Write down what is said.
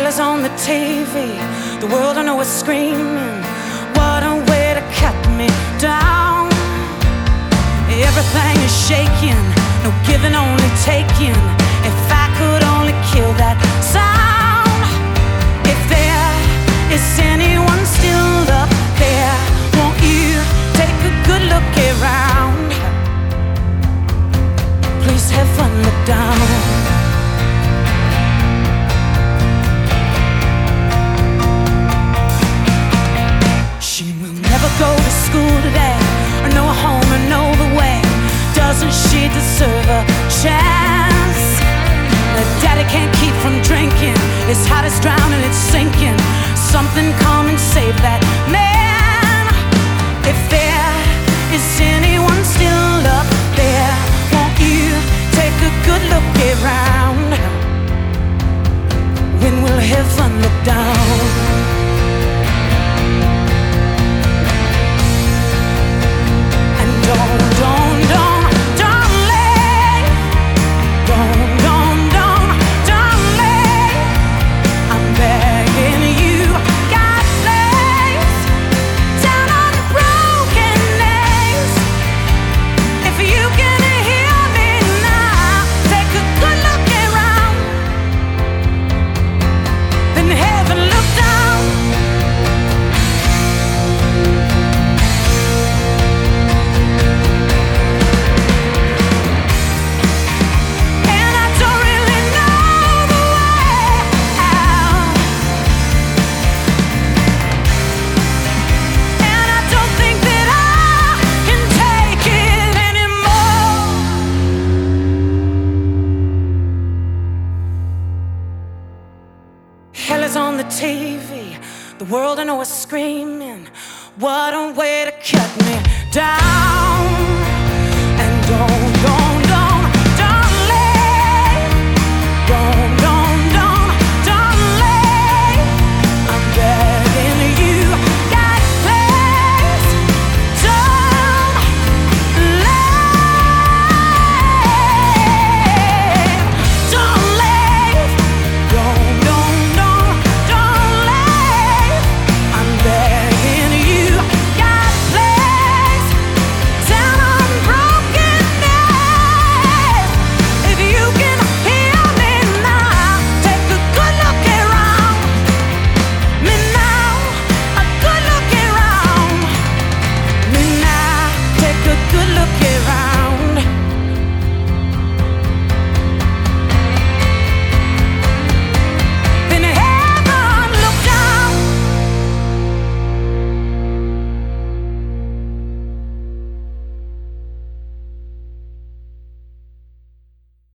Hell is on the TV, the world I know is screaming. What a way to cut me down. Everything is shaking, no giving, only taking. If I could only kill that sound. If there is anyone still up there, won't you take a good look around? Please heaven look down. She will never go to school today, or know a home, or know the way. Doesn't she deserve a chance? Her daddy can't keep from drinking. His heart is drowning, it's sinking. Something come and save that man. If there is anyone still up there, won't you take a good look around? When will heaven look down? Hell is on the TV, the world I know is screaming. What a way to cut me